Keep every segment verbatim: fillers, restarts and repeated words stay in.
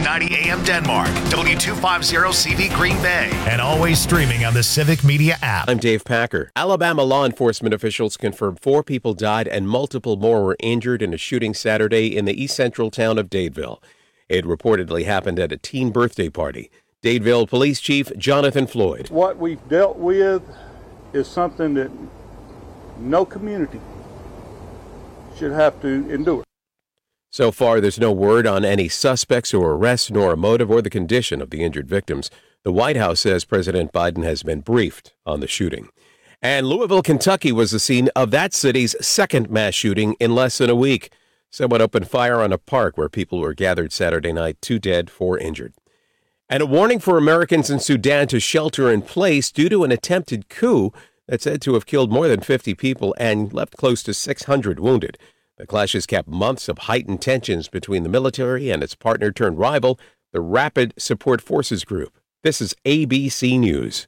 fifteen ninety A M Denmark, W two fifty C V Green Bay, and always streaming on the Civic Media app. I'm Dave Packer. Alabama law enforcement officials confirmed four people died and multiple more were injured in a shooting Saturday in the east central town of Dadeville. It reportedly happened at a teen birthday party. Dadeville Police Chief Jonathan Floyd. What we've dealt with is something that no community should have to endure. So far, there's no word on any suspects or arrests, nor a motive or the condition of the injured victims. The White House says President Biden has been briefed on the shooting. And Louisville, Kentucky was the scene of that city's second mass shooting in less than a week. Someone opened fire on a park where people were gathered Saturday night, two dead, four injured. And a warning for Americans in Sudan to shelter in place due to an attempted coup that's said to have killed more than fifty people and left close to six hundred wounded. The clashes capped months of heightened tensions between the military and its partner-turned-rival, the Rapid Support Forces Group. This is A B C News.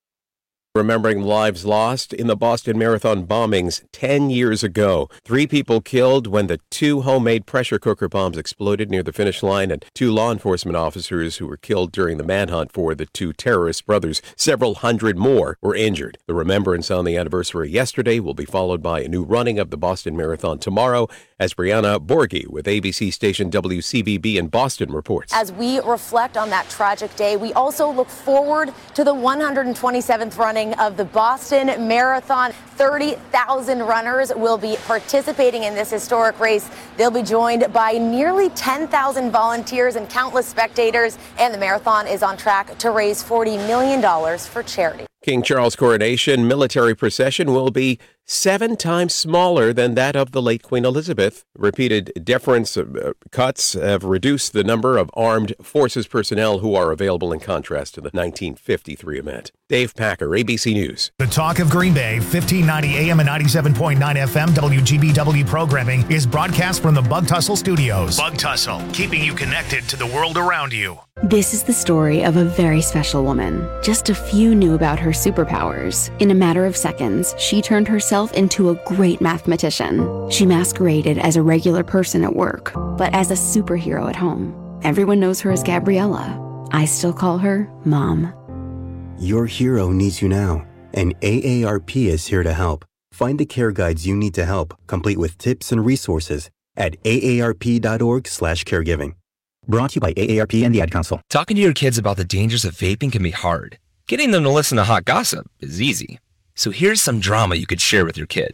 Remembering lives lost in the Boston Marathon bombings ten years ago. Three people killed when the two homemade pressure cooker bombs exploded near the finish line, and two law enforcement officers who were killed during the manhunt for the two terrorist brothers. Several hundred more were injured. The remembrance on the anniversary yesterday will be followed by a new running of the Boston Marathon tomorrow, as Brianna Borghi with A B C station W C V B in Boston reports. As we reflect on that tragic day, we also look forward to the one hundred twenty-seventh running of the Boston Marathon. thirty thousand runners will be participating in this historic race. They'll be joined by nearly ten thousand volunteers and countless spectators, and the marathon is on track to raise forty million dollars for charity. King Charles' coronation military procession will be seven times smaller than that of the late Queen Elizabeth. Repeated deference uh, cuts have reduced the number of armed forces personnel who are available, in contrast to the nineteen fifty-three event. Dave Packer, A B C News. The Talk of Green Bay, fifteen ninety A M and ninety-seven point nine F M W G B W programming is broadcast from the Bug Tussle Studios. Bug Tussle, keeping you connected to the world around you. This is the story of a very special woman. Just a few knew about her superpowers. In a matter of seconds, she turned herself into a great mathematician. She masqueraded as a regular person at work, but as a superhero at home. Everyone knows her as Gabriella. I still call her Mom. Your hero needs you now, and A A R P is here to help. Find the care guides you need to help, complete with tips and resources at A A R P dot org slash caregiving. Brought to you by A A R P and the Ad Council. Talking to your kids about the dangers of vaping can be hard. Getting them to listen to hot gossip is easy. So here's some drama you could share with your kid.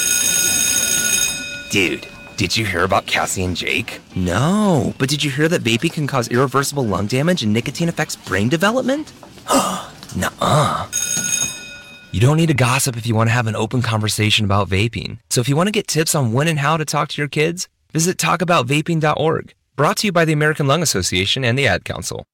Dude, did you hear about Cassie and Jake? No, but did you hear that vaping can cause irreversible lung damage and nicotine affects brain development? Nuh-uh. You don't need to gossip if you want to have an open conversation about vaping. So if you want to get tips on when and how to talk to your kids, visit talk about vaping dot org. Brought to you by the American Lung Association and the Ad Council.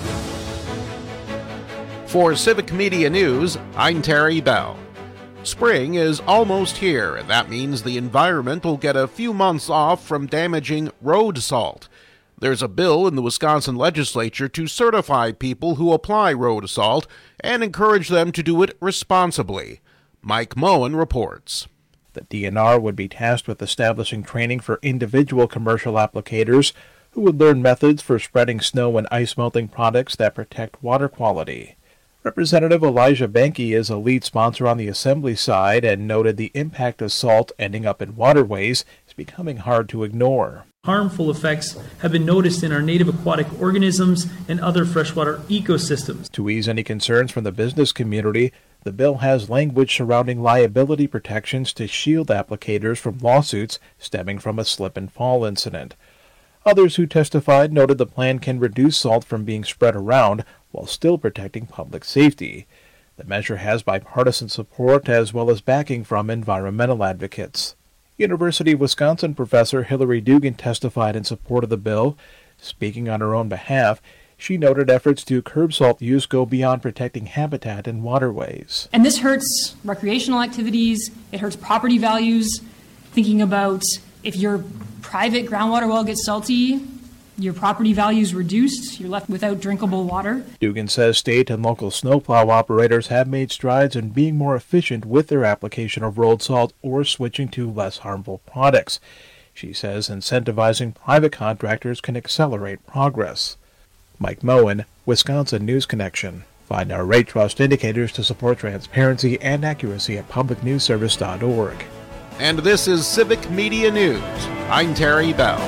For Civic Media News, I'm Terry Bell. Spring is almost here, and that means the environment will get a few months off from damaging road salt. There's a bill in the Wisconsin legislature to certify people who apply road salt and encourage them to do it responsibly. Mike Moen reports. The D N R would be tasked with establishing training for individual commercial applicators who would learn methods for spreading snow and ice melting products that protect water quality. Representative Elijah Benke is a lead sponsor on the Assembly side and noted the impact of salt ending up in waterways is becoming hard to ignore. Harmful effects have been noticed in our native aquatic organisms and other freshwater ecosystems. To ease any concerns from the business community, the bill has language surrounding liability protections to shield applicators from lawsuits stemming from a slip and fall incident. Others who testified noted the plan can reduce salt from being spread around while still protecting public safety. The measure has bipartisan support as well as backing from environmental advocates. University of Wisconsin professor Hillary Dugan testified in support of the bill. Speaking on her own behalf, she noted efforts to curb salt use go beyond protecting habitat and waterways. And this hurts recreational activities, it hurts property values. Thinking about if your private groundwater well gets salty, your property value is reduced, you're left without drinkable water. Dugan says state and local snowplow operators have made strides in being more efficient with their application of road salt or switching to less harmful products. She says incentivizing private contractors can accelerate progress. Mike Moen, Wisconsin News Connection. Find our rate trust indicators to support transparency and accuracy at public news service dot org. And this is Civic Media News. I'm Terry Bell.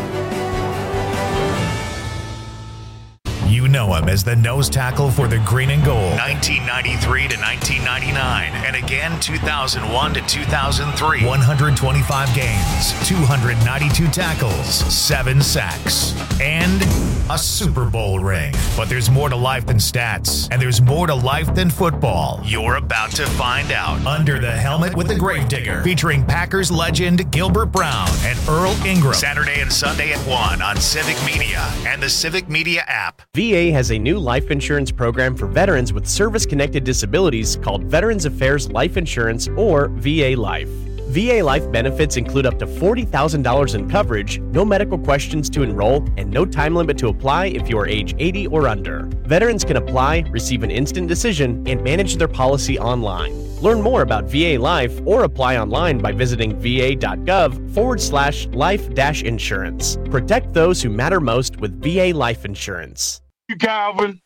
You know him as the nose tackle for the Green and Gold, nineteen ninety-three to nineteen ninety-nine, and again two thousand one to two thousand three. one hundred twenty-five games, two hundred ninety-two tackles, seven sacks, and a Super Bowl ring. But there's more to life than stats, and there's more to life than football. You're about to find out. Under the Helmet with the Gravedigger, featuring Packers legend Gilbert Brown and Earl Ingram. Saturday and Sunday at one on Civic Media and the Civic Media app. V A has a new life insurance program for veterans with service-connected disabilities called Veterans Affairs Life Insurance, or V A Life. V A Life benefits include up to forty thousand dollars in coverage, no medical questions to enroll, and no time limit to apply if you are age eighty or under. Veterans can apply, receive an instant decision, and manage their policy online. Learn more about V A Life or apply online by visiting va.gov forward slash life dash insurance. Protect those who matter most with V A Life Insurance. You, Calvin.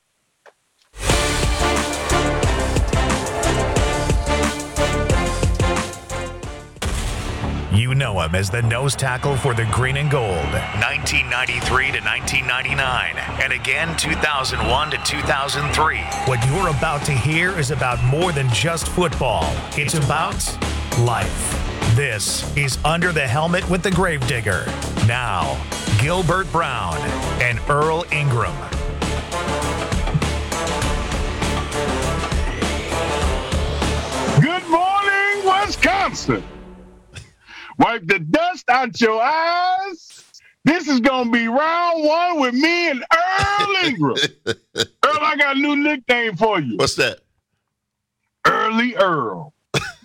You know him as the nose tackle for the Green and Gold, nineteen ninety-three to nineteen ninety-nine, and again two thousand one to two thousand three. What you're about to hear is about more than just football. It's about life. This is Under the Helmet with the Gravedigger. Now, Gilbert Brown and Earl Ingram. Good morning, Wisconsin. Wipe the dust out your eyes. This is going to be round one with me and Earl Ingram. Earl, I got a new nickname for you. What's that? Early Earl.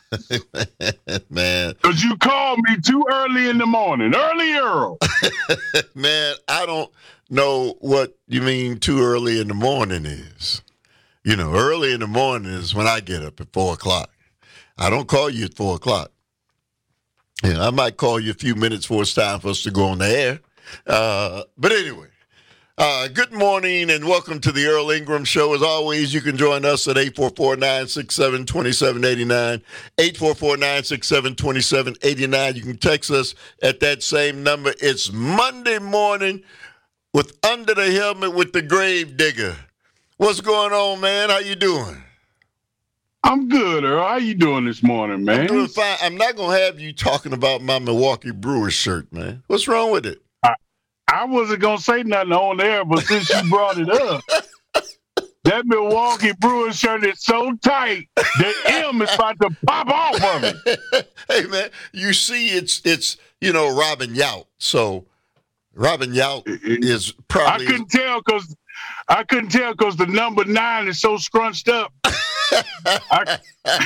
Man. Because you called me too early in the morning. Early Earl. Man, I don't know what you mean too early in the morning is. You know, early in the morning is when I get up at four o'clock. I don't call you at four o'clock. Yeah, I might call you a few minutes before it's time for us to go on the air. Uh, but anyway, uh, good morning and welcome to the Earl Ingram Show. As always, you can join us at eight four four, nine six seven, two seven eight nine, eight four four, nine six seven, two seven eight nine. You can text us at that same number. It's Monday morning with Under the Helmet with the Gravedigger. What's going on, man? How you doing? I'm good, Earl. How you doing this morning, man? I'm doing fine. I'm not going to have you talking about my Milwaukee Brewers shirt, man. What's wrong with it? I, I wasn't going to say nothing on there, but since you brought it up, that Milwaukee Brewers shirt is so tight, the M is about to pop off of it. Hey, man, you see it's, it's you know, Robin Yount. So Robin Yount is probably... I couldn't tell because I couldn't tell because the number nine is so scrunched up. I...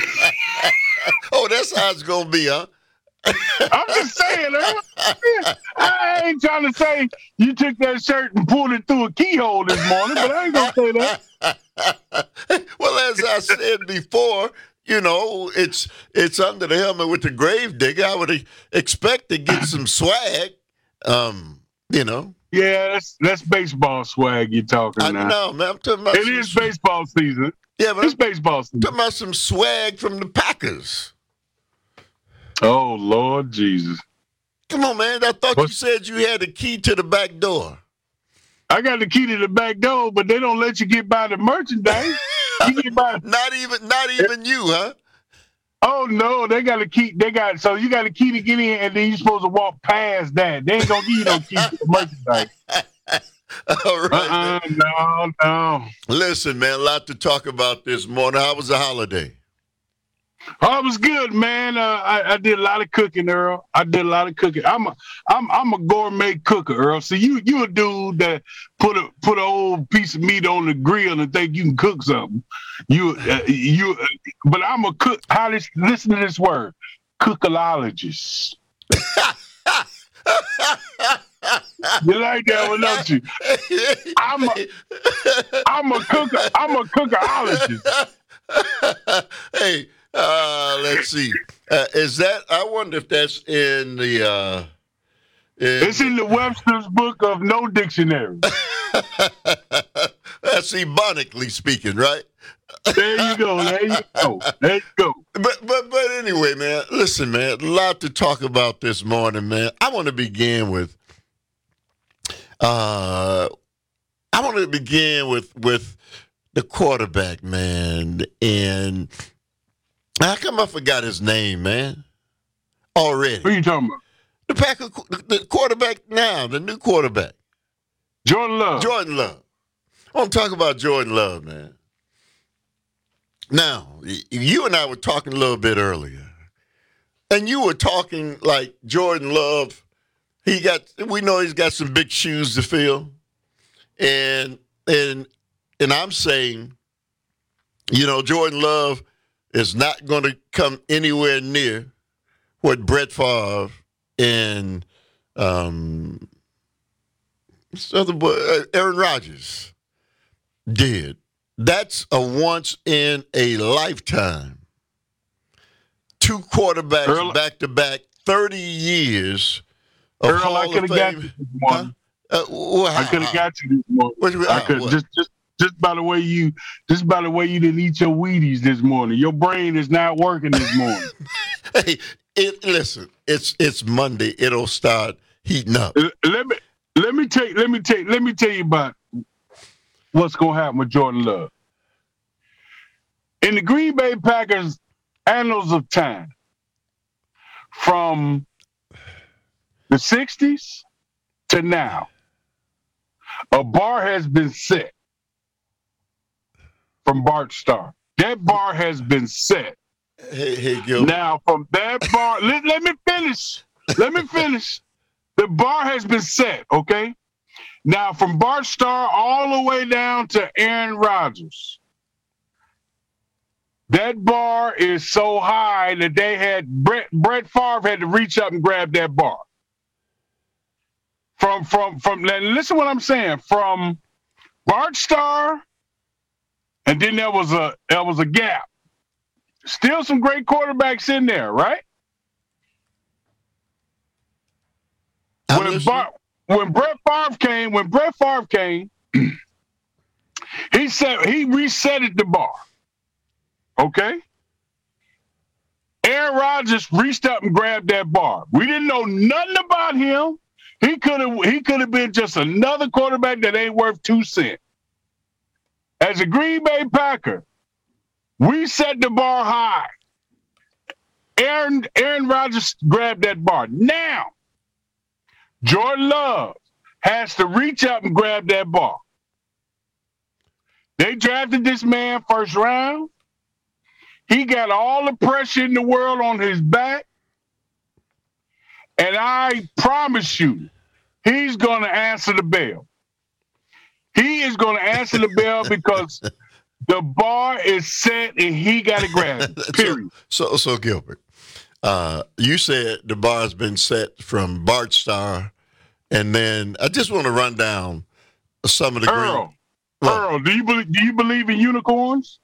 oh, that's how it's gonna be, huh? I'm just saying, huh? I ain't trying to say you took that shirt and pulled it through a keyhole this morning, but I ain't gonna say that. Well, as I said before, you know, it's it's Under the Helmet with the Gravedigger. I would expect to get some swag, um, you know. Yeah, that's that's baseball swag you're talking I now. know, man. I'm talking about it some, is baseball season. Yeah, but it's I'm baseball season. Talking about some swag from the Packers. Oh, Lord Jesus. Come on, man. I thought What's... you said you had the key to the back door. I got the key to the back door, but they don't let you get by the merchandise. You get by... Not even not even you, huh? Oh, no. They got a key. They got So you got a key to get in, and then you're supposed to walk past that. They ain't going to give you no key to the merchandise. All right. Uh-uh, no, no. Listen, man, a lot to talk about this morning. How was the holiday? Oh, it was good, man. Uh, I, I did a lot of cooking, Earl. I did a lot of cooking. I'm a, I'm, I'm a gourmet cooker, Earl. So you, you a dude that put a, put an old piece of meat on the grill and think you can cook something. You, uh, you, uh, but I'm a cook. How this? Listen to this word, cookologist. You like that one, don't you? I'm a, I'm a cooker. I'm a cookerologist. Hey, uh, let's see. Uh, is that? I wonder if that's in the. Uh, in it's in the Webster's Book of No Dictionary. That's ebonically speaking, right? There you go. There you go. There you go. But but but anyway, man. Listen, man. A lot to talk about this morning, man. I want to begin with. Uh, I want to begin with with the quarterback, man. And how come I forgot his name, man? Already. Who are you talking about? The Packer, the quarterback now, the new quarterback. Jordan Love. Jordan Love. I want to talk about Jordan Love, man. Now, you and I were talking a little bit earlier, and you were talking like Jordan Love. He got. We know he's got some big shoes to fill, and and and I'm saying, you know, Jordan Love is not going to come anywhere near what Brett Favre and um, this other boy, Aaron Rodgers did. That's a once in a lifetime. Two quarterbacks Earl, back to back, thirty years of Earl, Hall I could of have got Fame. you this morning. Huh? Uh, well, I could have got you this morning. What, I uh, could what? just just just by the way you just by the way you didn't eat your Wheaties this morning. Your brain is not working this morning. Hey, it, listen, it's it's Monday. It'll start heating up. Let me let me take let me take let me tell you about what's gonna happen with Jordan Love. In the Green Bay Packers annals of time, from the sixties to now, a bar has been set from Bart Starr. That bar has been set. Hey, hey, Gil. Now, from that bar, let, let me finish. Let me finish. The bar has been set, okay? Now, from Bart Starr all the way down to Aaron Rodgers, that bar is so high that they had Brett, Brett Favre had to reach up and grab that bar. From from from listen what I'm saying. From Bart Starr, and then there was a there was a gap. Still some great quarterbacks in there, right? When Bart, when Brett Favre came, when Brett Favre came, he said he resetted the bar. Okay? Aaron Rodgers reached up and grabbed that bar. We didn't know nothing about him. He could have he could have been just another quarterback that ain't worth two cents. As a Green Bay Packer, we set the bar high. Aaron Aaron Rodgers grabbed that bar. Now, Jordan Love has to reach up and grab that bar. They drafted this man first round. He got all the pressure in the world on his back. And I promise you, he's going to answer the bell. He is going to answer the bell because the bar is set and he got to grab it, period. So, so, so Gilbert, uh, you said the bar has been set from Bart Starr. And then I just want to run down some of the Earl, green... Earl, do you, believe, do you believe in unicorns?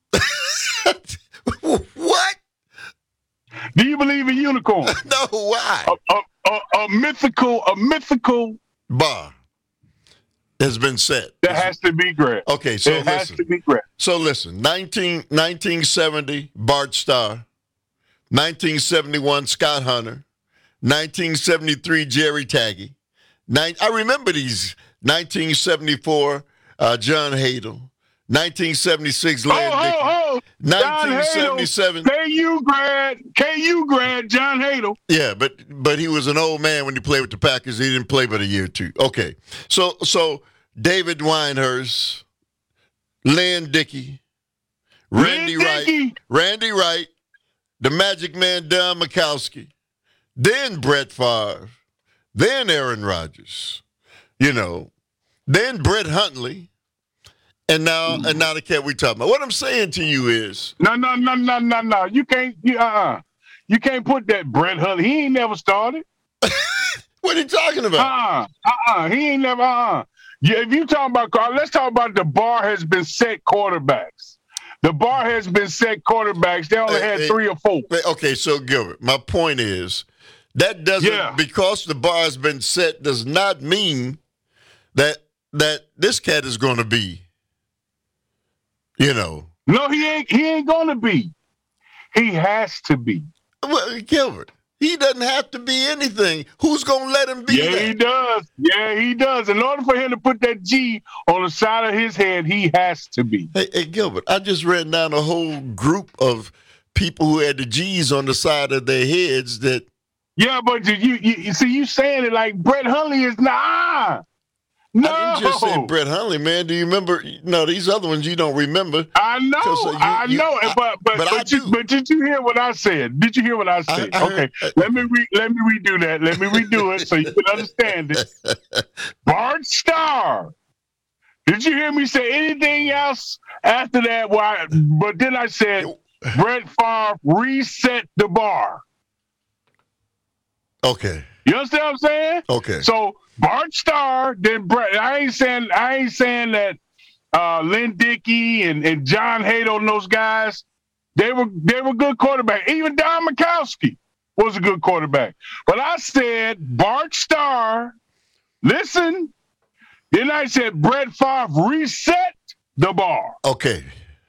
What? Do you believe in unicorns? No, why? A, a, a, a mythical, a mythical bar has been set. That has to be grabbed. Okay, so it listen. has to be grabbed. So listen, nineteen, nineteen seventy, Bart Starr. nineteen seventy-one, Scott Hunter. nineteen seventy-three, Jerry Taggy. Nine, I remember these. nineteen seventy-four, uh, John Hadle. nineteen seventy-six, Larry oh, Dickey. Oh, oh. nineteen seventy-seven. K U grad, K U grad, John Hadle. Yeah, but but he was an old man when he played with the Packers. He didn't play but a year or two. Okay, so so David Winehurst, Lynn Dickey, Randy Lynn Wright, Dickey. Randy Wright, the Magic Man Don Mikowski, then Brett Favre, then Aaron Rodgers, you know, then Brett Huntley. And now, and now the cat we talking about. What I'm saying to you is, no, no, no, no, no, no. You can't, you, uh-uh. You can't put that Brett Huntley. He ain't never started. What are you talking about? Uh-uh, uh-uh. He ain't never, uh-uh. Yeah, if you talk about, let's talk about the bar has been set quarterbacks. The bar has been set quarterbacks. They only Hey, had hey, three or four. Okay, so Gilbert, my point is, that doesn't, Yeah. because the bar has been set, does not mean that that this cat is going to be You know. No, he ain't. He ain't gonna be. He has to be. Well, Gilbert, he doesn't have to be anything. Who's gonna let him be? Yeah, that? he does. Yeah, he does. In order for him to put that G on the side of his head, he has to be. Hey, hey Gilbert, I just read down a whole group of people who had the G's on the side of their heads. That. Yeah, but you you, you see, you saying it like Brett Hundley is nah. No, I didn't just say Brett Hundley, man. Do you remember? No, these other ones you don't remember. I know, uh, you, I you, know, I, but but but, but, I you, do. but did you hear what I said? Did you hear what I said? I, I okay, heard, let me re, let me redo that. Let me redo it so you can understand it. Bart Starr. Did you hear me say anything else after that? Why? But then I said Brett Favre reset the bar. Okay. You understand what I'm saying? Okay. So Bart Starr, then Brett. I ain't saying I ain't saying that uh, Lynn Dickey and, and John Hader and those guys, they were they were good quarterbacks. Even Don Majkowski was a good quarterback. But I said Bart Starr, listen, then I said Brett Favre reset the bar. Okay.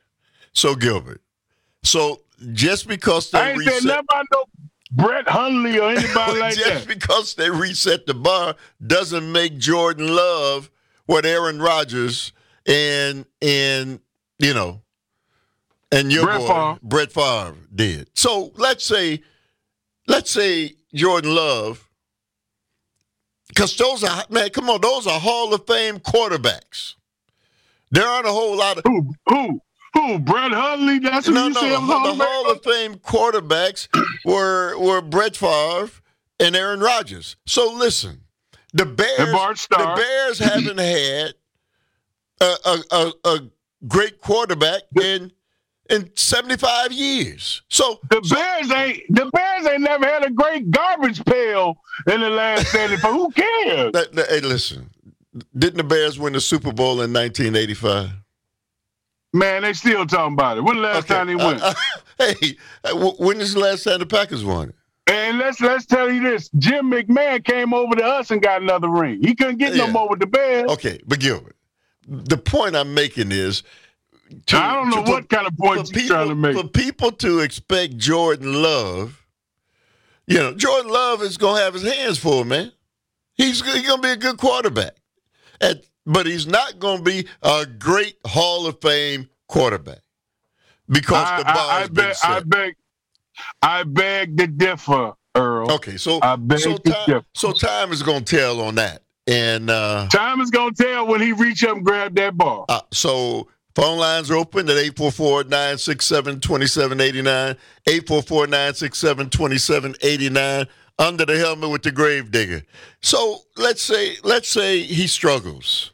So Gilbert. So just because they I ain't reset, said nothing about no Brett Hundley or anybody like just that. Just because they reset the bar doesn't make Jordan Love what Aaron Rodgers and and you know and your Brett boy Favre. Brett Favre did. So let's say let's say Jordan Love, because those are man, come on, those are Hall of Fame quarterbacks. There aren't a whole lot of who who. Who, Brett Hundley? That's who no, you no, say the, Hall the Hall of Fame quarterbacks were were Brett Favre and Aaron Rodgers. So listen, the Bears, the Bears haven't had a, a, a, a great quarterback in in seventy-five years. So the so, Bears ain't the Bears ain't never had a great garbage pail in the last seventy-five. Who cares? That, that, hey, listen, didn't the Bears win the Super Bowl in nineteen eighty-five? Man, they still talking about it. When the last okay. time they won? Uh, uh, hey, when is the last time the Packers won it? And let's let's tell you this: Jim McMahon came over to us and got another ring. He couldn't get yeah. no more with the Bears. Okay, but Gilbert, the point I'm making is, to, I don't know to, what for, kind of point you're trying to make. For people to expect Jordan Love, you know, Jordan Love is gonna have his hands full, man. He's, he's gonna be a good quarterback, At, but he's not gonna be a great Hall of Fame quarterback because I, the bar I, has I been beg, set. I beg, I beg to differ, Earl. Okay, so I beg so, to time, differ. so time is gonna tell on that, and uh, time is gonna tell when he reach up and grab that ball. Uh, so phone lines are open at eight four four, nine six seven, two seven eight nine, eight four four, nine six seven, two seven eight nine. Under the helmet with the grave digger. So let's say let's say he struggles.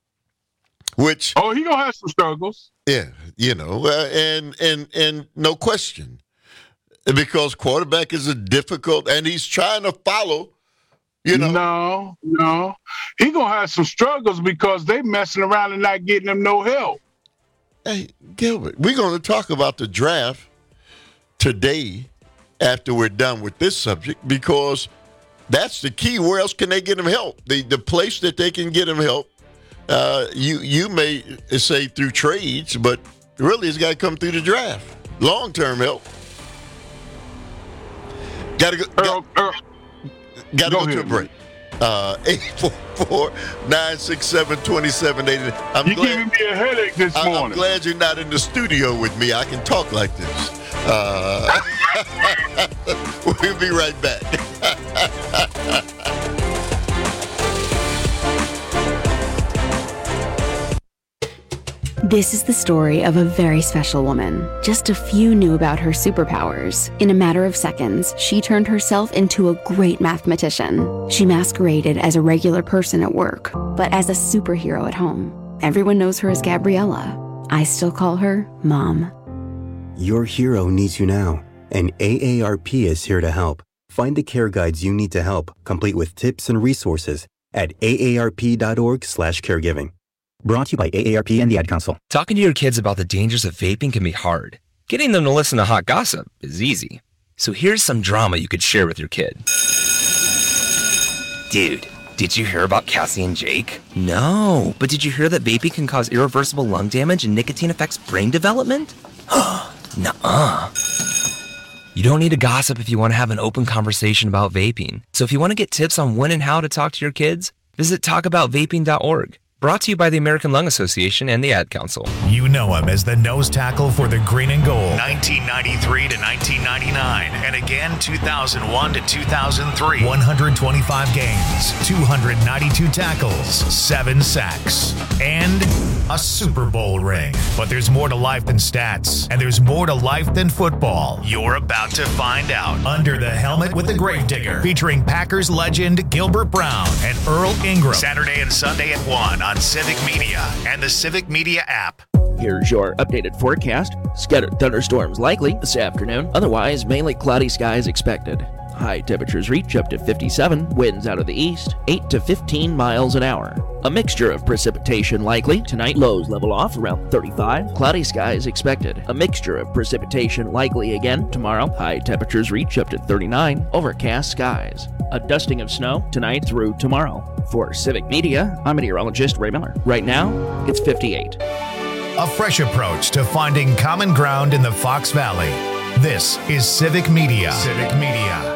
Which oh, he gonna have some struggles. Yeah, you know, uh, and and and no question, because quarterback is a difficult, and he's trying to follow. You know, no, no, he gonna have some struggles because they messing around and not getting him no help. Hey, Gilbert, we're going to talk about the draft today after we're done with this subject, because that's the key. Where else can they get him help? The the place that they can get him help. Uh, you you may say through trades, but really it's got to come through the draft. Long-term help. Got to go. Earl, got, Earl, got to go go ahead, to a break. Uh, eight four four, nine six seven, two seven eight nine. I'm You're glad, giving me a headache this I, morning. I'm glad you're not in the studio with me. I can talk like this. Uh, we'll be right back. This is the story of a very special woman. Just a few knew about her superpowers. In a matter of seconds, she turned herself into a great mathematician. She masqueraded as a regular person at work, but as a superhero at home. Everyone knows her as Gabriella. I still call her Mom. Your hero needs you now, and A A R P is here to help. Find the care guides you need to help, complete with tips and resources at A A R P dot org slash caregiving. Brought to you by A A R P and the Ad Council. Talking to your kids about the dangers of vaping can be hard. Getting them to listen to hot gossip is easy. So here's some drama you could share with your kid. Dude, Did you hear about Cassie and Jake? No, but did you hear that vaping can cause irreversible lung damage and nicotine affects brain development? Nuh-uh. You don't need to gossip if you want to have an open conversation about vaping. So if you want to get tips on when and how to talk to your kids, visit talk about vaping dot org. Brought to you by the American Lung Association and the Ad Council. You know him as the nose tackle for the Green and Gold. nineteen ninety-three to nineteen ninety-nine. And again, two thousand one to two thousand three. one hundred twenty-five games, two hundred ninety-two tackles, seven sacks, and a Super Bowl ring. But there's more to life than stats, and there's more to life than football. You're about to find out. Under the Helmet with the Gravedigger, featuring Packers legend Gilbert Brown and Earl Ingram. Saturday and Sunday at one on Civic Media and the Civic Media app. Here's your updated forecast. Scattered thunderstorms likely this afternoon. Otherwise, mainly cloudy skies expected. High temperatures reach up to fifty-seven, winds out of the east, eight to fifteen miles an hour. A mixture of precipitation likely. Tonight, lows level off around thirty-five. Cloudy skies expected. A mixture of precipitation likely again tomorrow. High temperatures reach up to thirty-nine. Overcast skies. A dusting of snow tonight through tomorrow. For Civic Media, I'm meteorologist Ray Miller. Right now, it's fifty-eight. A fresh approach to finding common ground in the Fox Valley. This is Civic Media. Civic Media.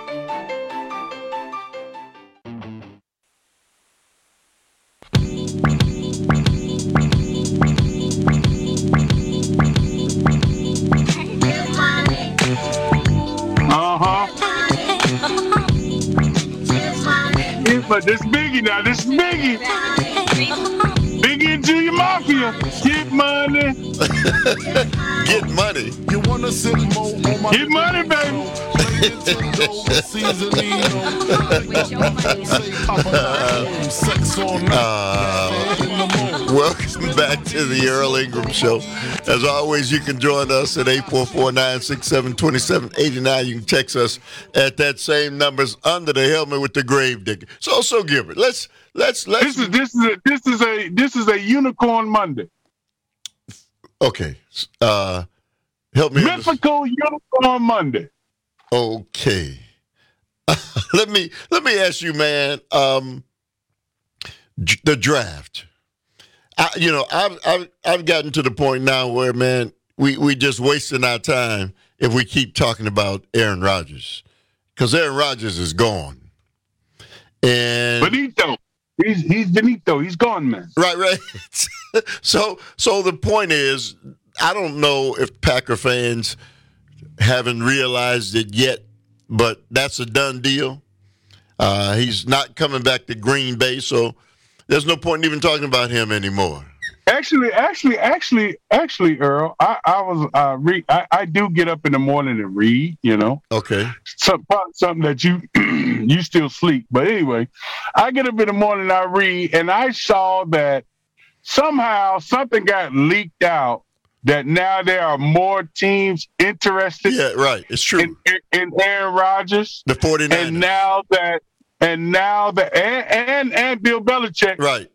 But this Biggie now, this is Biggie. Biggie and Junior Mafia. Get money. Get money. You wanna sit more on my Get money, baby. uh, welcome back to the Earl Ingram Show. As always, you can join us at eight four four, nine six seven, two seven eight nine. You can text us at that same numbers under the helmet with the Gravedigger. So, so Gilbert, let's let's let's. This is this is a, this is a this is a Unicorn Monday. Okay, uh, help me. Mythical Unicorn Monday. Okay, let me let me ask you, man. Um, the draft. I, you know, I've, I've I've gotten to the point now where, man, we we just wasting our time if we keep talking about Aaron Rodgers, because Aaron Rodgers is gone. And Benito, he's he's Benito, he's gone, man. Right, right. so so the point is, I don't know if Packer fans haven't realized it yet, but that's a done deal. Uh, he's not coming back to Green Bay, so there's no point in even talking about him anymore. Actually, actually, actually, actually, Earl, I, I was uh, read. I, I do get up in the morning and read. You know, okay, some something that you you still sleep. But anyway, I get up in the morning and I read, and I saw that somehow something got leaked out that now there are more teams interested. Yeah, right. It's true. In, in, in Aaron Rodgers, the forty-niners, and now that. And now the and, and and Bill Belichick, right?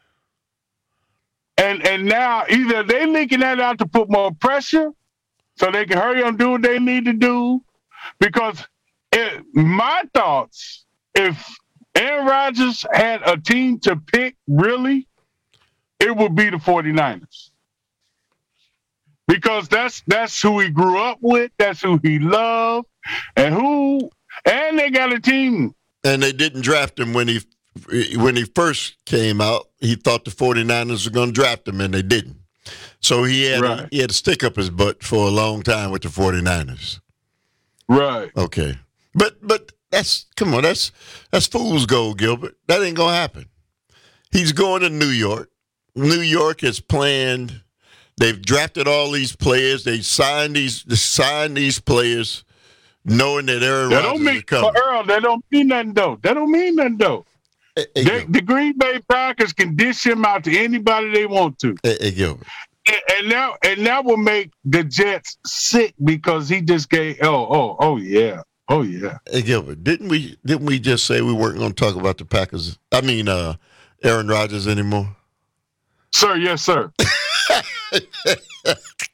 And and now either they leaking that out to put more pressure, so they can hurry on do what they need to do. Because it, my thoughts, if Aaron Rodgers had a team to pick, really, it would be the forty-niners. Because that's that's who he grew up with, that's who he loved, and who and they got a team. And they didn't draft him when he when he first came out. He thought the forty-niners were going to draft him, and they didn't. So he had right. a, he had to stick up his butt for a long time with the forty-niners. Right. Okay. But but that's come on, that's that's fool's gold, Gilbert. That ain't gonna happen. He's going to New York. New York has planned. They've drafted all these players. They signed these they signed these players. Knowing that Aaron that Rodgers don't mean, is coming. But Earl, that don't mean nothing, though. That don't mean nothing, though. Hey, hey, they, the Green Bay Packers can dish him out to anybody they want to. Hey, hey, Gilbert. And, and now, and that will make the Jets sick because he just gave. Oh, oh, oh, yeah, oh, yeah. Hey, Gilbert, didn't we? Didn't we just say we weren't going to talk about the Packers? I mean, uh, Aaron Rodgers anymore. Sir, yes, sir.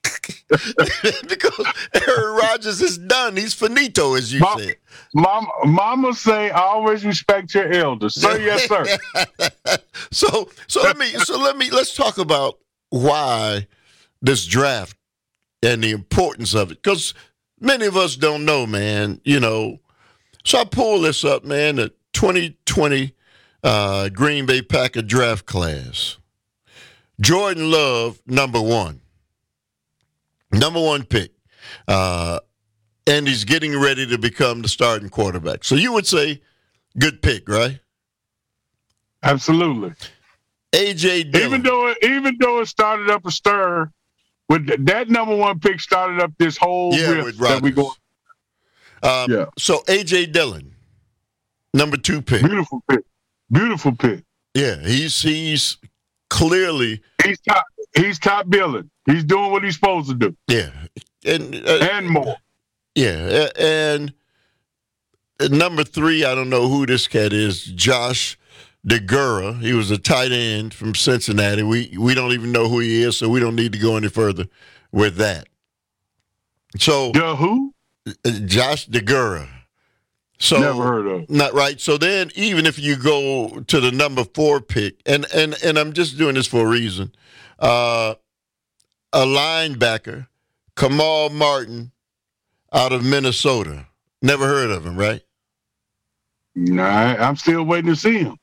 Because Aaron Rodgers is done. He's finito, as you Mom, said. Mom, Mama say, always respect your elders. Sir, yes, sir. so, so let me, so let me, let's talk about why this draft and the importance of it. Because many of us don't know, man, you know. So I pulled this up, man, the twenty twenty uh, Green Bay Packer draft class. Jordan Love, number one. Number one pick. Uh, and he's getting ready to become the starting quarterback. So you would say good pick, right? Absolutely. A J Dillon. Even though it, even though it started up a stir, with the, that number one pick started up this whole yeah, rift with that we go. Um, yeah. So A J Dillon, number two pick. Beautiful pick. Beautiful pick. Yeah, he's he's clearly he's top. He's top billing. He's doing what he's supposed to do. Yeah, and uh, and more. Yeah, and number three, I don't know who this cat is. Josh DeGura. He was a tight end from Cincinnati. We we don't even know who he is, so we don't need to go any further with that. So yeah, who? Josh DeGura. So never heard of. Not right. So then, even if you go to the number four pick, and and and I'm just doing this for a reason, uh, a linebacker, Kamal Martin, out of Minnesota. Never heard of him, right? Nah, I'm still waiting to see him.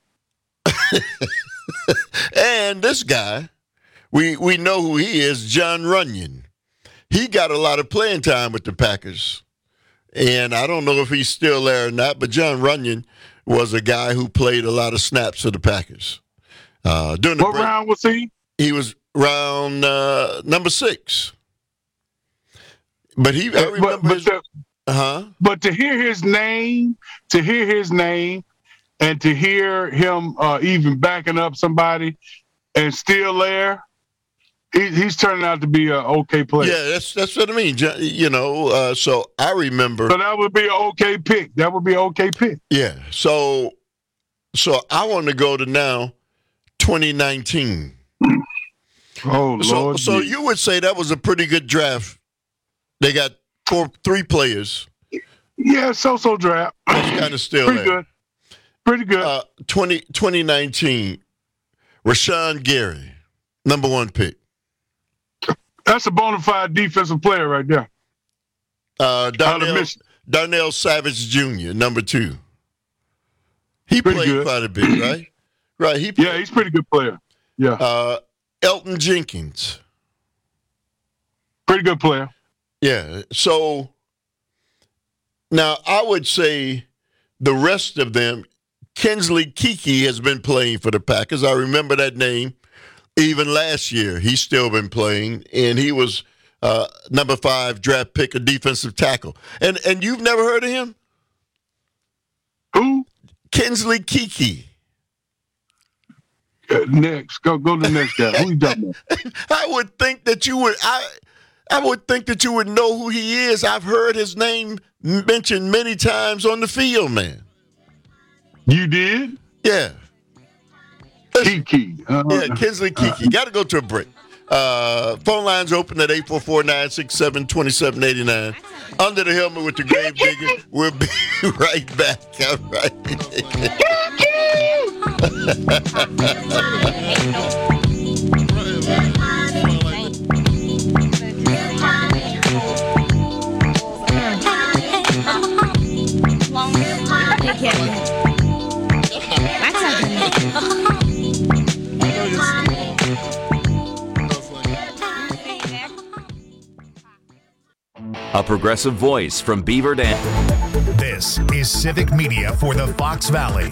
And this guy, we we know who he is, John Runyon. He got a lot of playing time with the Packers. And I don't know if he's still there or not, but John Runyon was a guy who played a lot of snaps for the Packers. Uh, during the what break, round was he? He was round uh, number six. But he, I remember but, but, his, to, uh-huh. but to hear his name, to hear his name, and to hear him uh, even backing up somebody and still there, he, he's turning out to be an okay player. Yeah, that's that's what I mean. You know, uh, so I remember. So that would be an okay pick. That would be an okay pick. Yeah. So, so I want to go to now, twenty nineteen. Oh so, Lord. So you would say that was a pretty good draft. They got four, three players. Yeah, so-so draft. That's kind of still pretty there. good. Pretty good. Uh, twenty, twenty nineteen, Rashawn Gary, number one pick. That's a bona fide defensive player right there. Uh, Darnell, Darnell Savage Junior, number two. He pretty played good. quite a bit, right? Right. He played. Yeah, he's a pretty good player. Yeah. Uh, Elton Jenkins. Pretty good player. Yeah. So now I would say the rest of them, Kinsley Keke has been playing for the Packers. I remember that name. Even last year, he's still been playing, and he was uh, number five draft pick, a defensive tackle. And and you've never heard of him? Who? Kinsley Keke. Uh, next, go go to the next guy. Who you talking about? I would think that you would. I I would think that you would know who he is. I've heard his name mentioned many times on the field, man. You did? Yeah. Keke. Uh, yeah, Kinsley Keke. Got to go to a break. Uh, phone lines open at eight four four, nine six seven, two seven eight nine. Under the helmet with the grave digger. We'll be right back. All right. A progressive voice from Beaver Dam. This is Civic Media for the Fox Valley.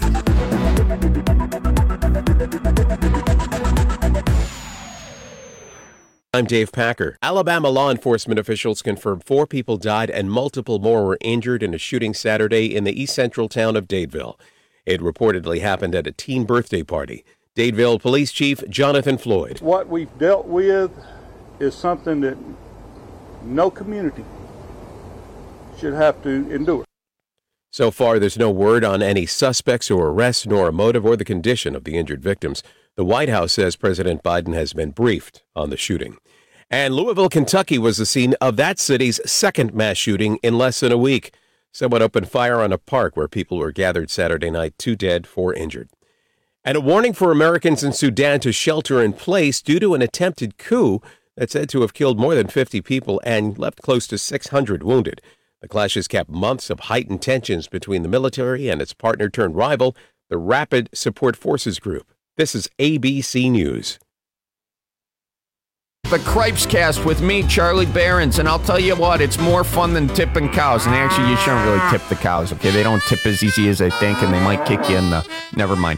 I'm Dave Packer. Alabama law enforcement officials confirmed four people died and multiple more were injured in a shooting Saturday in the east central town of Dadeville. It reportedly happened at a teen birthday party. Dadeville Police Chief Jonathan Floyd. What we've dealt with is something that no community should have to endure. So far, there's no word on any suspects or arrests, nor a motive or the condition of the injured victims. The White House says President Biden has been briefed on the shooting. And Louisville, Kentucky was the scene of that city's second mass shooting in less than a week. Someone opened fire on a park where people were gathered Saturday night, two dead, four injured. And a warning for Americans in Sudan to shelter in place due to an attempted coup that's said to have killed more than fifty people and left close to six hundred wounded. The clashes capped months of heightened tensions between the military and its partner-turned-rival, the Rapid Support Forces Group. This is A B C News. The Cripes Cast with me, Charlie Behrens, and I'll tell you what, it's more fun than tipping cows. And actually, you shouldn't really tip the cows, okay? They don't tip as easy as they think, and they might kick you in the... Never mind.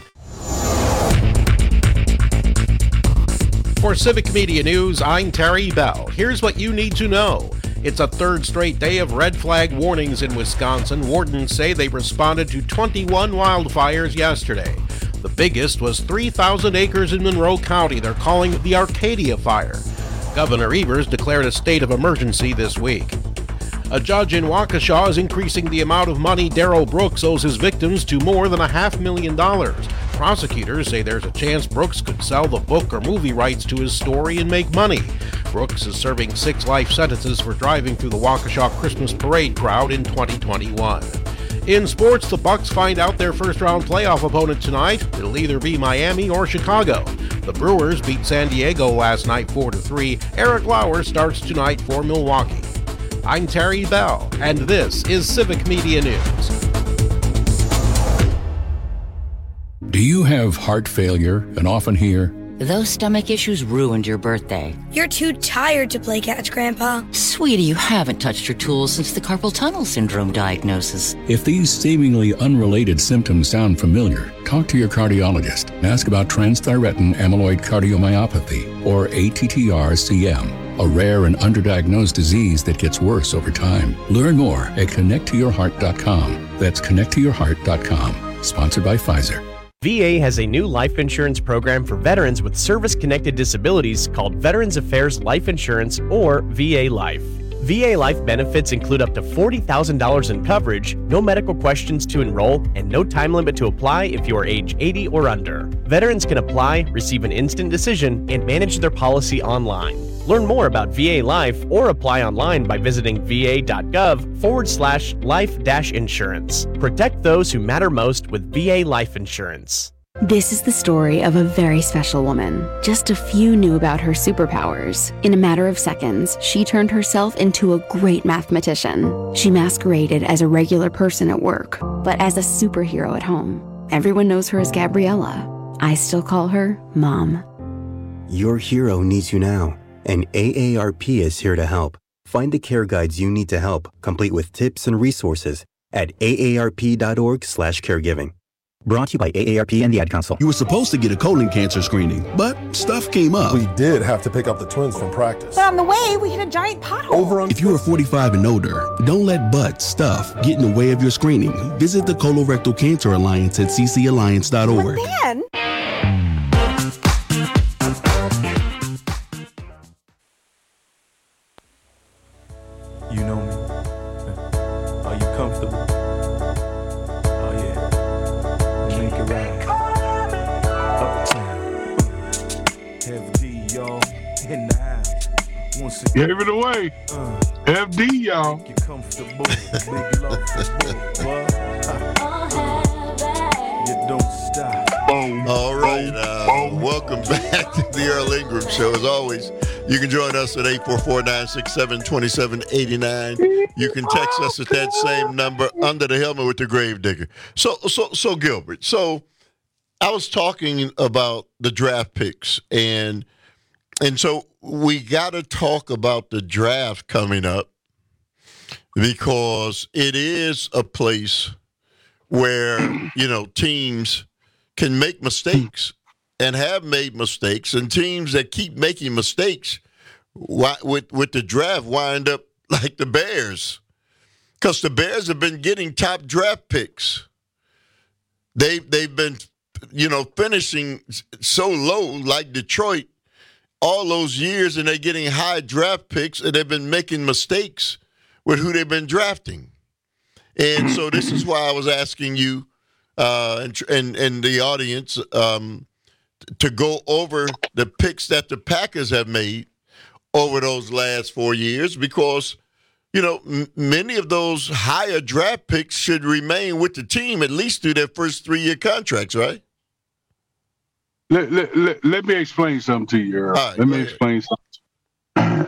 For Civic Media News, I'm Terry Bell. Here's what you need to know. It's a third straight day of red flag warnings in Wisconsin. Wardens say they responded to twenty-one wildfires yesterday. The biggest was three thousand acres in Monroe County. They're calling it the Arcadia Fire. Governor Evers declared a state of emergency this week. A judge in Waukesha is increasing the amount of money Darrell Brooks owes his victims to more than a half million dollars. Prosecutors say there's a chance Brooks could sell the book or movie rights to his story and make money. Brooks is serving six life sentences for driving through the Waukesha Christmas parade crowd in twenty twenty-one. In sports, the Bucks find out their first-round playoff opponent tonight. It'll either be Miami or Chicago. The Brewers beat San Diego last night four to three. Eric Lauer starts tonight for Milwaukee. I'm Terry Bell, and this is Civic Media News. Do you have heart failure and often hear, "Those stomach issues ruined your birthday"? "You're too tired to play catch, Grandpa." Sweetie, you haven't touched your tools since the carpal tunnel syndrome diagnosis. If these seemingly unrelated symptoms sound familiar, talk to your cardiologist and ask about transthyretin amyloid cardiomyopathy, or A T T R C M, a rare and underdiagnosed disease that gets worse over time. Learn more at connect to your heart dot com. That's connect to your heart dot com. Sponsored by Pfizer. V A has a new life insurance program for veterans with service-connected disabilities called Veterans Affairs Life Insurance, or V A Life. V A Life benefits include up to forty thousand dollars in coverage, no medical questions to enroll, and no time limit to apply if you are age eighty or under. Veterans can apply, receive an instant decision, and manage their policy online. Learn more about V A Life or apply online by visiting va.gov forward slash life dash insurance. Protect those who matter most with V A Life Insurance. This is the story of a very special woman. Just a few knew about her superpowers. In a matter of seconds, she turned herself into a great mathematician. She masqueraded as a regular person at work, but as a superhero at home. Everyone knows her as Gabriella. I still call her Mom. Your hero needs you now, and A A R P is here to help. Find the care guides you need to help, complete with tips and resources at aarp.org slash caregiving. Brought to you by A A R P and the Ad Council. You were supposed to get a colon cancer screening, but stuff came up. We did have to pick up the twins from practice. But on the way, we hit a giant pothole. Over on- if you are forty-five and older, don't let butt stuff get in the way of your screening. Visit the Colorectal Cancer Alliance at c c alliance dot org. But then... You know me. Are you comfortable? Oh yeah. Make it right. Uptown. F D, y'all. In the house. Once again. Gave it away. Uh, F D, y'all. Get comfortable. Big love for You don't stop. Boom. All right. Uh, welcome back to the Earl Ingram Show. As always, you can join us at eight four four, nine six seven, two seven eight nine. You can text us at that same number, Under the Helmet with the Gravedigger. So, so, so Gilbert. So, I was talking about the draft picks, and and so we got to talk about the draft coming up because it is a place where, you know, teams can make mistakes and have made mistakes, and teams that keep making mistakes with with the draft wind up like the Bears, because the Bears have been getting top draft picks. They they've been, you know, finishing so low like Detroit all those years, and they're getting high draft picks, and they've been making mistakes with who they've been drafting. And so this is why I was asking you uh, and, and and the audience um, to go over the picks that the Packers have made over those last four years because, you know, m- many of those higher draft picks should remain with the team at least through their first three-year contracts, right? Let, let, let, let me explain something to you, Earl. Right, let me ahead. explain something.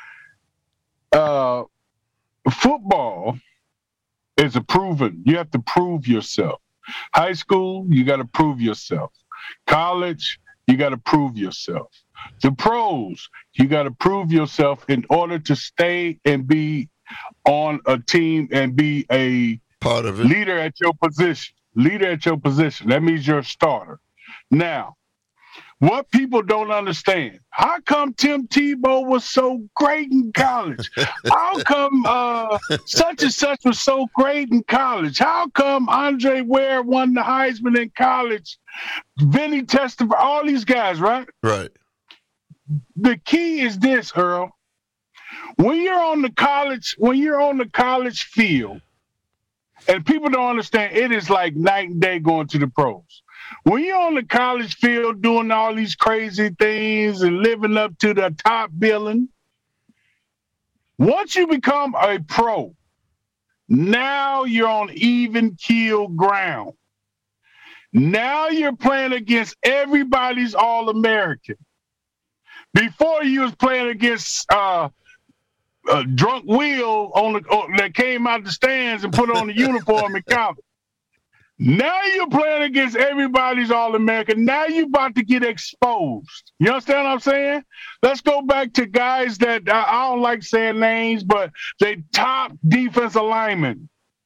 uh, football is a proven. You have to prove yourself. High school, you got to prove yourself. College, you got to prove yourself. The pros, you got to prove yourself in order to stay and be on a team and be a part of it. Leader at your position. Leader at your position. That means you're a starter. Now, what people don't understand, how come Tim Tebow was so great in college? How come uh, such and such was so great in college? How come Andre Ware won the Heisman in college? Vinny Testaverde, all these guys, right? Right. The key is this, Earl. When you're on the college, when you're on the college field, and people don't understand, it is like night and day going to the pros. When you're on the college field doing all these crazy things and living up to the top billing, once you become a pro, now you're on even keel ground. Now you're playing against everybody's All-American. Before you was playing against uh, a drunk Will on the, on, that came out the stands and put on the uniform in college. Now you're playing against everybody's All-American. Now you're about to get exposed. You understand what I'm saying? Let's go back to guys that I, I don't like saying names, but they top defensive linemen.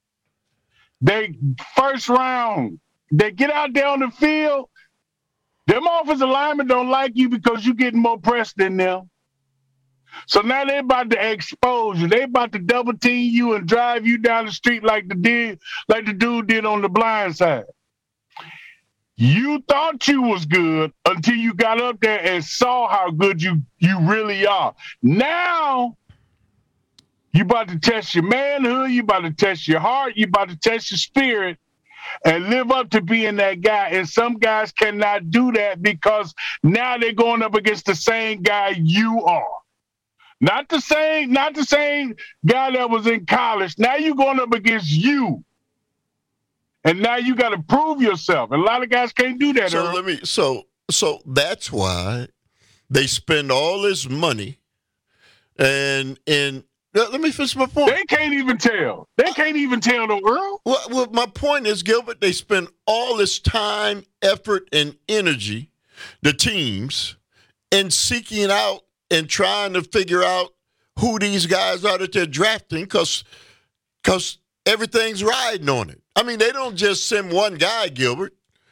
They first round. They get out there on the field. Them offensive linemen don't like you because you're getting more press than them. So now they're about to expose you. They about to double team you and drive you down the street like the did, like the dude did on The Blind Side. You thought you was good until you got up there and saw how good you, you really are. Now you about to test your manhood. You about to test your heart. You about to test your spirit and live up to being that guy. And some guys cannot do that because now they're going up against the same guy you are. Not the same, not the same guy that was in college. Now you're going up against you. And now you got to prove yourself. And a lot of guys can't do that. So Earl. let me so so that's why they spend all this money and and let me finish my point. They can't even tell. They can't even tell the world. Well, well, my point is, Gilbert, they spend all this time, effort, and energy, the teams, in seeking out and trying to figure out who these guys are that they're drafting because because everything's riding on it. I mean, they don't just send one guy, Gilbert,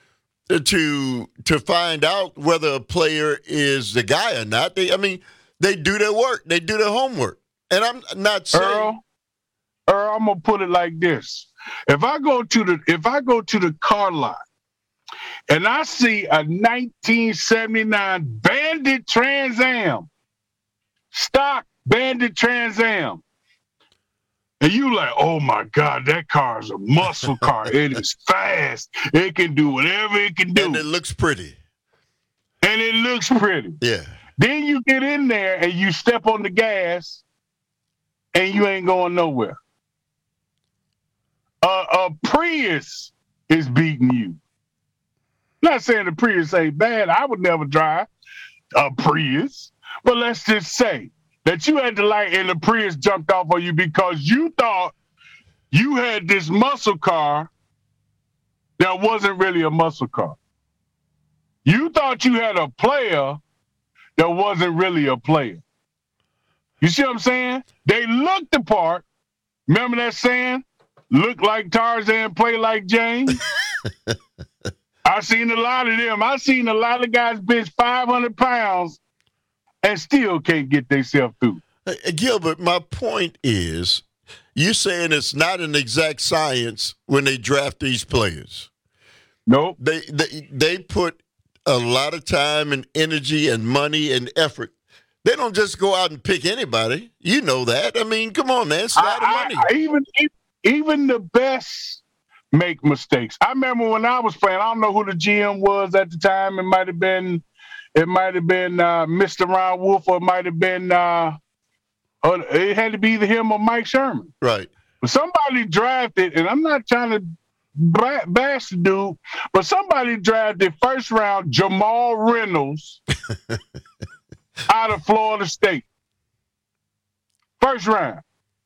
to to find out whether a player is the guy or not. They, I mean, they do their work. They do their homework. And I'm not saying Earl, Earl, I'm gonna put it like this. If I go to the if I go to the car lot and I see a nineteen seventy-nine Bandit Trans Am, stock Bandit Trans Am, and you like, oh my God, that car is a muscle car. It is fast. It can do whatever it can do. And it looks pretty. And it looks pretty. Yeah. Then you get in there and you step on the gas and you ain't going nowhere. Uh, a Prius is beating you. Not saying the Prius ain't bad. I would never drive a Prius. But let's just say that you had the light and the Prius jumped off on you because you thought you had this muscle car that wasn't really a muscle car. You thought you had a player that wasn't really a player. You see what I'm saying? They looked the part. Remember that saying? Look like Tarzan, play like James. I seen a lot of them. I seen a lot of guys bench five hundred pounds and still can't get themselves through. Hey, Gilbert, my point is, you're saying it's not an exact science when they draft these players. Nope. They they they put a lot of time and energy and money and effort. They don't just go out and pick anybody. You know that. I mean, come on, man. It's a lot of money. I, I, even, even the best make mistakes. I remember when I was playing, I don't know who the G M was at the time. It might have been It might have been uh, Mister Ron Wolf, or it might have been uh, uh, it had to be either him or Mike Sherman. Right. But somebody drafted, and I'm not trying to bash the dude, but somebody drafted first round Jamal Reynolds out of Florida State. First round.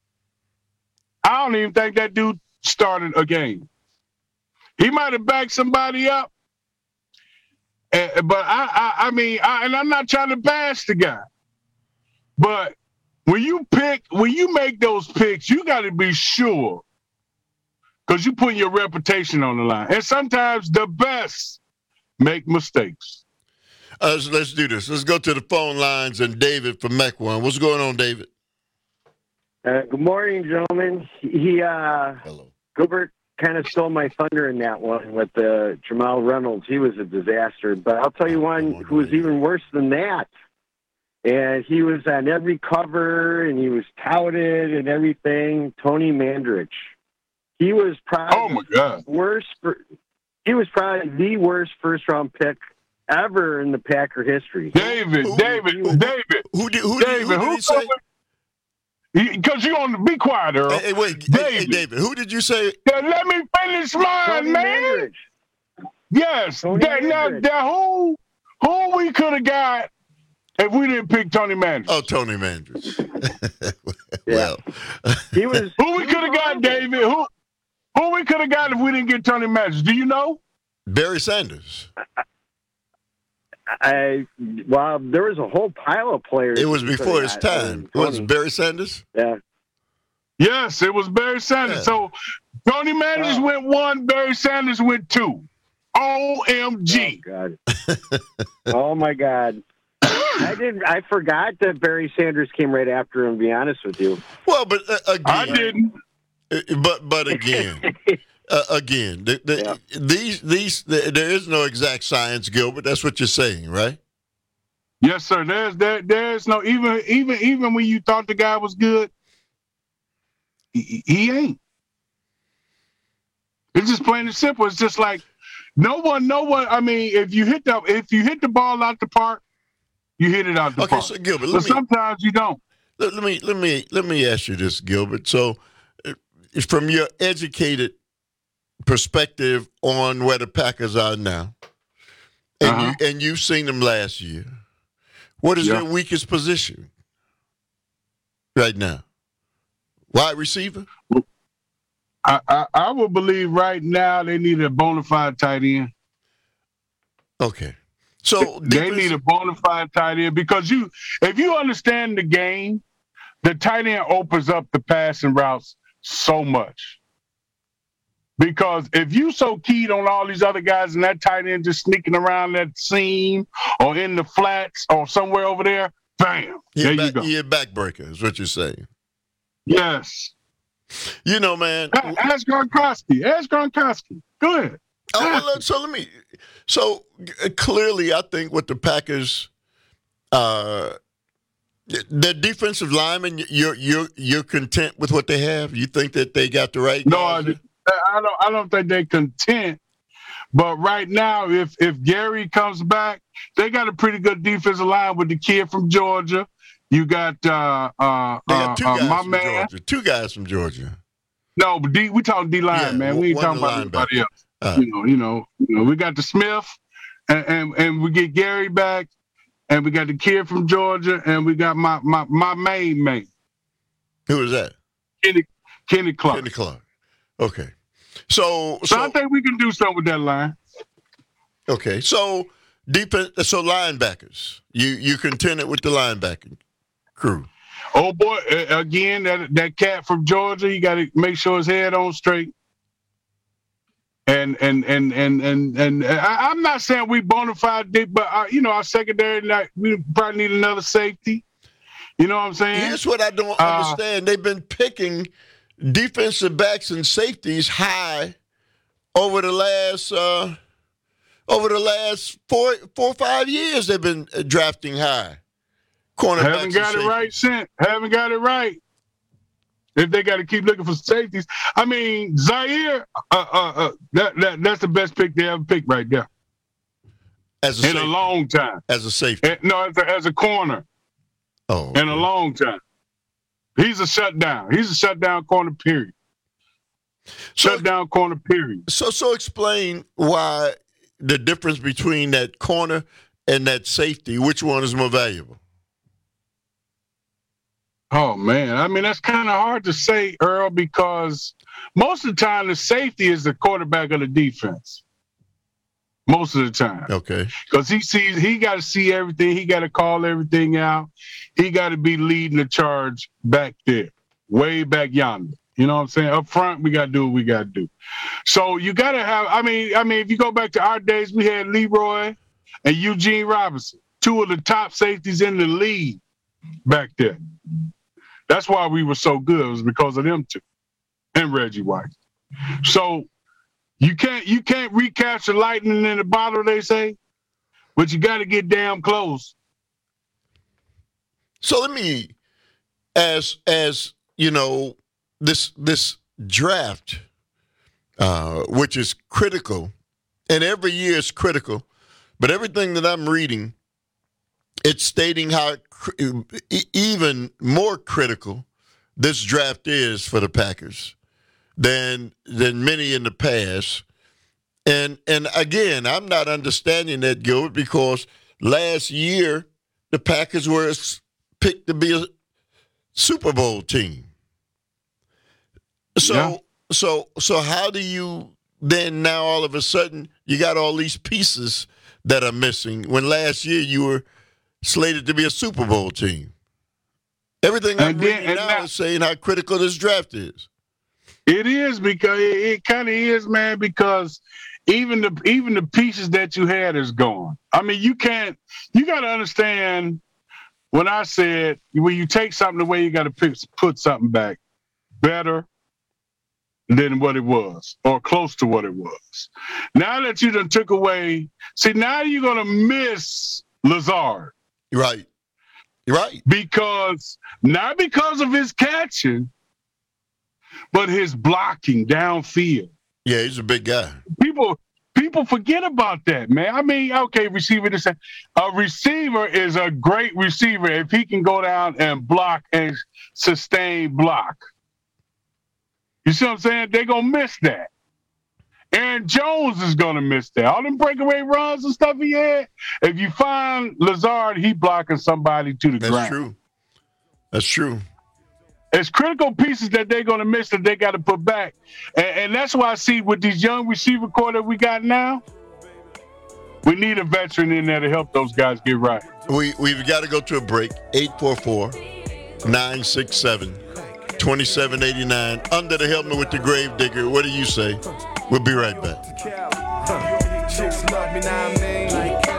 I don't even think that dude started a game. He might have backed somebody up, uh, but I, I, I mean, I, and I'm not trying to bash the guy, but when you pick, when you make those picks, you got to be sure, because you're putting your reputation on the line. And sometimes the best make mistakes. Uh, so let's do this. Let's go to the phone lines and David from Mequon. What's going on, David? Uh, good morning, gentlemen. He, uh, Hello. Gilbert kind of stole my thunder in that one with uh, Jamal Reynolds. He was a disaster. But I'll tell you one who was even worse than that. And he was on every cover, and he was touted and everything. Tony Mandrich. He was probably oh my God. worst. For, he was probably the worst first-round pick ever in the Packer history. David, who, David, who, David. Who did, who David, did, who did who he say? Because you on be quiet, Earl. Hey, hey wait, David. Hey, hey, David, who did you say? Yeah, let me finish mine, Tony man. Mandrich. Yes. Tony That, now, Mandrich. that who, who we could have got if we didn't pick Tony Mandrich? Oh, Tony Mandrich. well, he was. Who we could have got, David? Who, who we could have got if we didn't get Tony Mandrich? Do you know? Barry Sanders. I well, there was a whole pile of players. It was we before could've his got. time. Was it Barry Sanders? Yeah. Yes, it was Barry Sanders. Yeah. So Tony Mandrich Oh. went one, Barry Sanders went two. O M G. Oh, God. Oh my God. I didn't. I forgot that Barry Sanders came right after him. To be honest with you. Well, but uh, again, I didn't. uh, But but again, uh, again, the, the, Yeah. these these the, there is no exact science, Gilbert. That's what you're saying, right? Yes, sir. There's there, there's no even even even when you thought the guy was good, he, he ain't. It's just plain and simple. It's just like no one, no one. I mean, if you hit the if you hit the ball out the park, you hit it out the Okay, park. so Gilbert, but let me sometimes you don't. let, let me let me let me ask you this, Gilbert. So, uh, from your educated perspective on where the Packers are now, and Uh-huh. you and you've seen them last year, what is Yeah. their weakest position right now? Wide receiver? I, I I would believe right now they need a bona fide tight end. Okay. So They defense- need a bona fide tight end because you, if you understand the game, the tight end opens up the passing routes so much. Because if you so keyed on all these other guys and that tight end just sneaking around that seam or in the flats or somewhere over there, bam, He there a you back, go. he a backbreaker is what you're saying. Yes. You know, man. A- Ask Gronkowski. Ask Gronkowski. Go ahead. Oh, well, look, so let me. So uh, clearly, I think what the Packers, uh, the defensive linemen, you're you're you're content with what they have. You think that they got the right? No, I, guys? I don't. I don't think they're content. But right now, if if Gary comes back, they got a pretty good defensive line with the kid from Georgia. You got uh, uh, They uh, got two uh, guys my from man. Georgia. Two guys from Georgia. No, but D, we talking D line, Yeah, man. We ain't one talking the about anybody linebacker. else. Uh, you know, you know, you know. We got the Smith, and, and and we get Gary back, and we got the kid from Georgia, and we got my my my main man, Who was that? Kenny Kenny Clark. Kenny Clark. Okay. So So, so I think we can do something with that line. okay. So defense. So linebackers. You you contented with the linebacking crew. Oh boy, uh, again, that that cat from Georgia, you got to make sure his head on straight. And and and and and and I, I'm not saying we bona fide, deep, but uh, you know, our secondary, like, we probably need another safety. You know what I'm saying? Here's what I don't Uh, understand. They've been picking defensive backs and safeties high over the last uh, over the last four four or five years. They've been uh, drafting high. Cornerbacks Haven't and got it safeties. right since. Haven't got it right. If they got to keep looking for safeties, I mean, Zaire, uh, uh, uh, that, that that's the best pick they ever picked right there. As a in safety. a long time. As a safety. And, no, as a, as a corner. Oh. In a long time. He's a shutdown. He's a shutdown corner, period. So, shutdown corner, period. So, so explain why the difference between that corner and that safety. Which one is more valuable? Oh, man. I mean, that's kind of hard to say, Earl, because most of the time the safety is the quarterback of the defense. Most of the time. Okay. Because he sees, he got to see everything. He got to call everything out. He got to be leading the charge back there, way back yonder. You know what I'm saying? Up front, we got to do what we got to do. So you got to have, I mean, I mean, if you go back to our days, we had Leroy and Eugene Robinson, two of the top safeties in the league back there. That's why we were so good. It was because of them two and Reggie White. So you can't you can't recapture lightning in the bottle, they say, but you got to get damn close. So let me, as as you know, this this draft, uh, which is critical, and every year is critical, but everything that I'm reading, it's stating how cr- even more critical this draft is for the Packers than than many in the past. And and again, I'm not understanding that, Gilbert, because last year the Packers were picked to be a Super Bowl team. So yeah. so so how do you then now all of a sudden you got all these pieces that are missing when last year you were slated to be a Super Bowl team? Everything I'm then, reading now, now is saying how critical this draft is. It is because it, it kind of is, man, because even the even the pieces that you had is gone. I mean, you can't, you got to understand when I said, when you take something away, you got to put something back better than what it was or close to what it was. Now that you done took away, see, now you're going to miss Lazard. Right. Right. Because, not because of his catching, but his blocking downfield. Yeah, he's a big guy. People people forget about that, man. I mean, okay, receiver to say a receiver is a great receiver if he can go down and block and sustain block. You see what I'm saying? They're gonna miss that. Aaron Jones is gonna miss that. All them breakaway runs and stuff he had. If you find Lazard, he blocking somebody to the That's ground. That's true. That's true. It's critical pieces that they're going to miss that they got to put back. And, and that's why I see with these young receiver core that we got now, we need a veteran in there to help those guys get right. We, we've got to go to a break. eight four four, nine six seven, two seven eight nine. Under the helmet with the grave digger. What do you say? We'll be right back. Chicks love me now, man.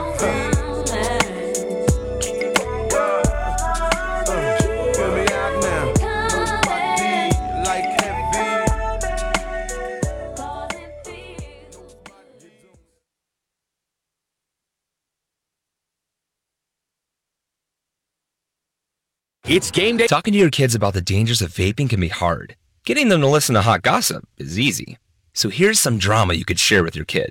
It's game day. Talking to your kids about the dangers of vaping can be hard. Getting them to listen to hot gossip is easy. So here's some drama you could share with your kid.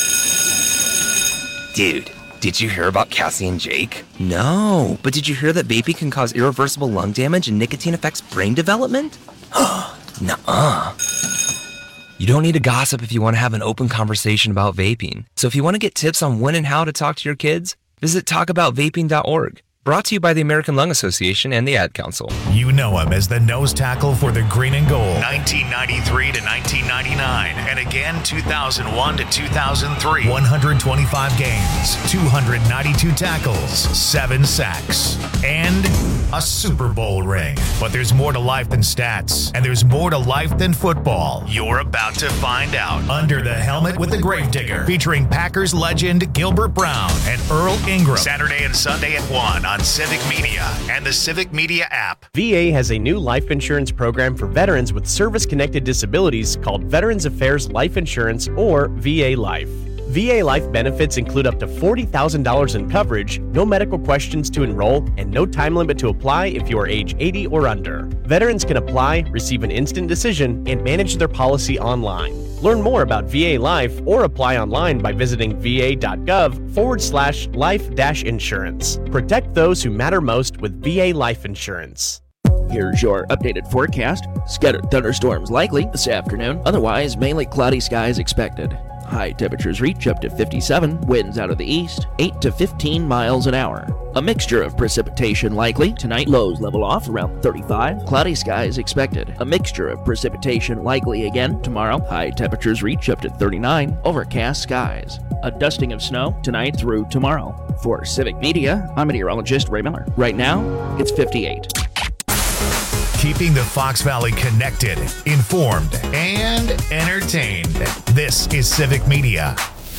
Dude, did you hear about Cassie and Jake? No, but did you hear that vaping can cause irreversible lung damage and nicotine affects brain development? Nuh-uh. You don't need to gossip if you want to have an open conversation about vaping. So if you want to get tips on when and how to talk to your kids, visit talk about vaping dot org. Brought to you by the American Lung Association and the Ad Council. You know him as the nose tackle for the Green and Gold. nineteen ninety-three to nineteen ninety-nine, and again two thousand one to two thousand three. one hundred twenty-five games, two hundred ninety-two tackles, seven sacks, and a Super Bowl ring. But there's more to life than stats, and there's more to life than football. You're about to find out. Under the Helmet with the Gravedigger, featuring Packers legend Gilbert Brown and Earl Ingram. Saturday and Sunday at one on Civic Media and the Civic Media app. V A has a new life insurance program for veterans with service-connected disabilities called Veterans Affairs Life Insurance, or V A Life. V A Life benefits include up to forty thousand dollars in coverage, no medical questions to enroll, and no time limit to apply if you are age eighty or under. Veterans can apply, receive an instant decision, and manage their policy online. Learn more about V A Life or apply online by visiting va.gov forward slash life dash insurance. Protect those who matter most with V A Life Insurance. Here's your updated forecast. Scattered thunderstorms likely this afternoon. Otherwise, mainly cloudy skies expected. High temperatures reach up to fifty-seven, winds out of the east, eight to fifteen miles an hour. A mixture of precipitation likely. Tonight, lows level off around thirty-five. Cloudy skies expected. A mixture of precipitation likely again tomorrow. High temperatures reach up to thirty-nine. Overcast skies. A dusting of snow tonight through tomorrow. For Civic Media, I'm meteorologist Ray Miller. Right now, it's fifty-eight. Keeping the Fox Valley connected, informed, and entertained. This is Civic Media.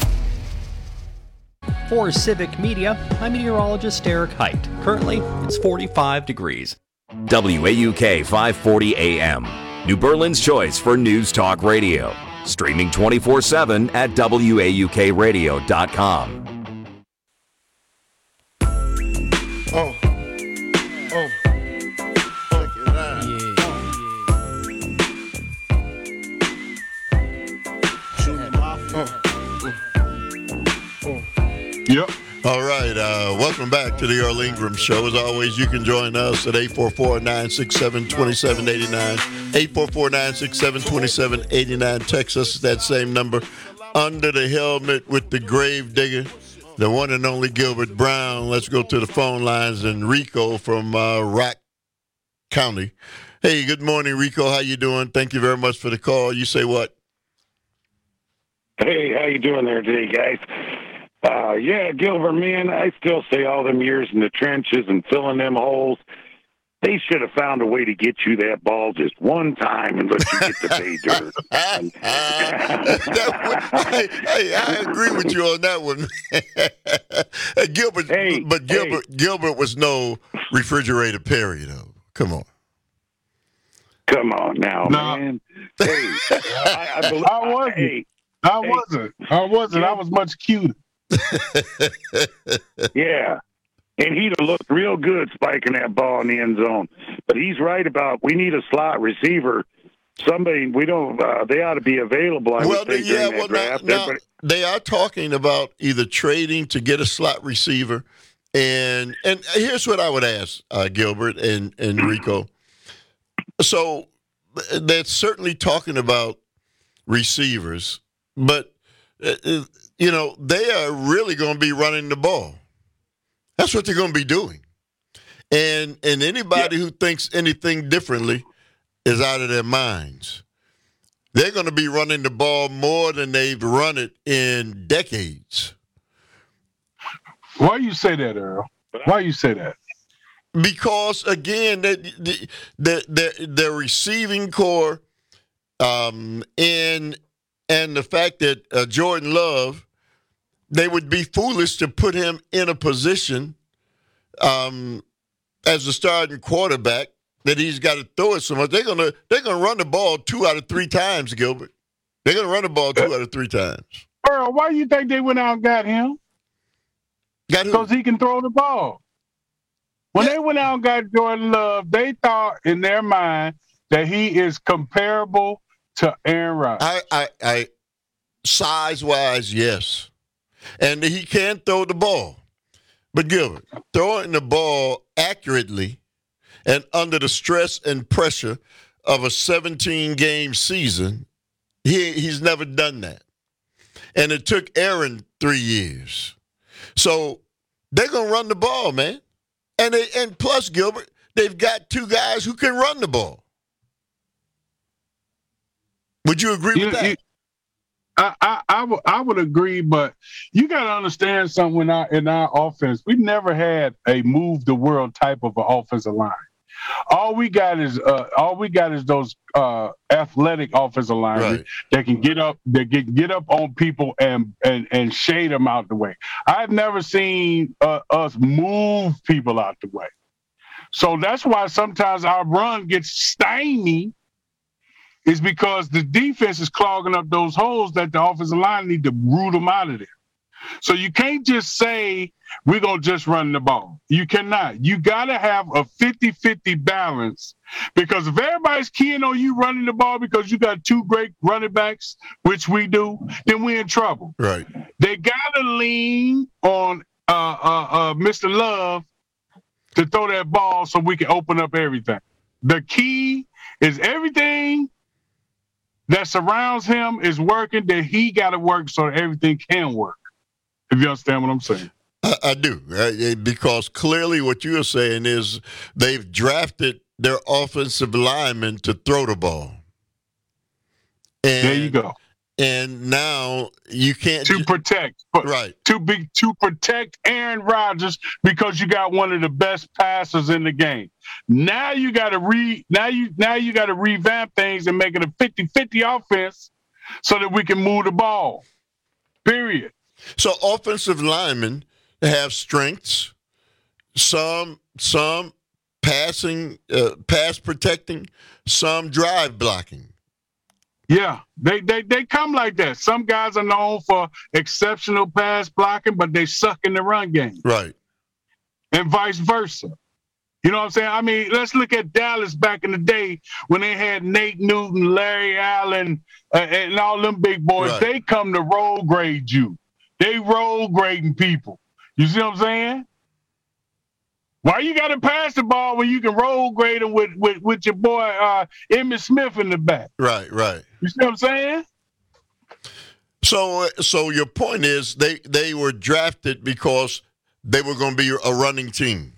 For Civic Media, I'm meteorologist Eric Height. Currently, it's forty-five degrees. W A U K five forty A M, New Berlin's choice for news talk radio. Streaming twenty-four seven at W A U K radio dot com. Oh. Oh. Yep. All right. Uh, welcome back to the Earl Ingram Show. As always, you can join us at eight four four, nine six seven, two seven eight nine. eight four four, nine six seven, two seven eight nine. Text us at that same number. Under the helmet with the grave digger, the one and only Gilbert Brown. Let's go to the phone lines. And Rico from uh, Rock County. Hey, good morning, Rico. How you doing? Thank you very much for the call. You say what? Hey, how you doing there today, guys? Uh, yeah, Gilbert, man, I still say all them years in the trenches and filling them holes, they should have found a way to get you that ball just one time and let you get the pay dirt. hey, hey, I agree with you on that one. Gilbert, hey, but Gilbert, hey. Gilbert was no refrigerator Perry, though. Come on. Come on now, no. man. Hey, I, I, believe, I wasn't. Hey, I hey. wasn't. I wasn't. I was much cuter. Yeah. And he'd have looked real good spiking that ball in the end zone. But he's right about we need a slot receiver. Somebody, we don't, uh, they ought to be available, I well, would think, yeah, during that well, draft. now, now they are talking about either trading to get a slot receiver. And and here's what I would ask, uh, Gilbert and, and Rico. So they're certainly talking about receivers, but, uh, you know, they are really going to be running the ball. That's what they're going to be doing. And and anybody yeah. who thinks anything differently is out of their minds. They're going to be running the ball more than they've run it in decades. Why you say that, Earl? Why you say that? Because, again, the the the, the, the receiving core um, and, and the fact that uh, Jordan Love, they would be foolish to put him in a position um, as a starting quarterback that he's got to throw it so much. They're gonna they're gonna run the ball two out of three times, Gilbert. They're gonna run the ball two out of three times. Earl, why do you think they went out and got him? Got who? Because he can throw the ball. When yeah. they went out and got Jordan Love, they thought in their mind that he is comparable to Aaron Rodgers. I, I, I size-wise, yes. And he can throw the ball. But Gilbert, throwing the ball accurately and under the stress and pressure of a seventeen-game season, he he's never done that. And it took Aaron three years. So they're going to run the ball, man. And they, and plus, Gilbert, they've got two guys who can run the ball. Would you agree you, with that? You, I, I, I, w- I would agree, but you got to understand something in our, in our offense. We've never had a move the world type of an offensive line. All we got is uh, all we got is those uh, athletic offensive linemen right. that can get up, that can get up on people and and and shade them out the way. I've never seen uh, us move people out the way. So that's why sometimes our run gets stymied is because the defense is clogging up those holes that the offensive line need to root them out of there. So you can't just say we're going to just run the ball. You cannot. You got to have a fifty-fifty balance, because if everybody's keying on you running the ball because you got two great running backs, which we do, then we're in trouble. Right. They got to lean on uh, uh, uh, Mister Love to throw that ball so we can open up everything. The key is everything that surrounds him is working, that he got to work so that everything can work. If you understand what I'm saying. I, I do, I, because clearly what you're saying is they've drafted their offensive linemen to throw the ball. And, there you go. And now you can't to ju- protect, but right? To be to protect Aaron Rodgers because you got one of the best passers in the game. Now you got to re now you now you got to revamp things and make it a fifty-fifty offense so that we can move the ball. Period. So offensive linemen have strengths, some some passing, uh, pass protecting, some drive blocking. Yeah, they, they they come like that. Some guys are known for exceptional pass blocking, but they suck in the run game. Right. And vice versa. You know what I'm saying? I mean, let's look at Dallas back in the day when they had Nate Newton, Larry Allen, uh, and all them big boys. Right. They come to roll grade you. They roll grading people. You see what I'm saying? Why you got to pass the ball when you can roll grade them with, with, with your boy uh, Emmitt Smith in the back? Right, right. You see what I'm saying? So, so your point is they, they were drafted because they were going to be a running team.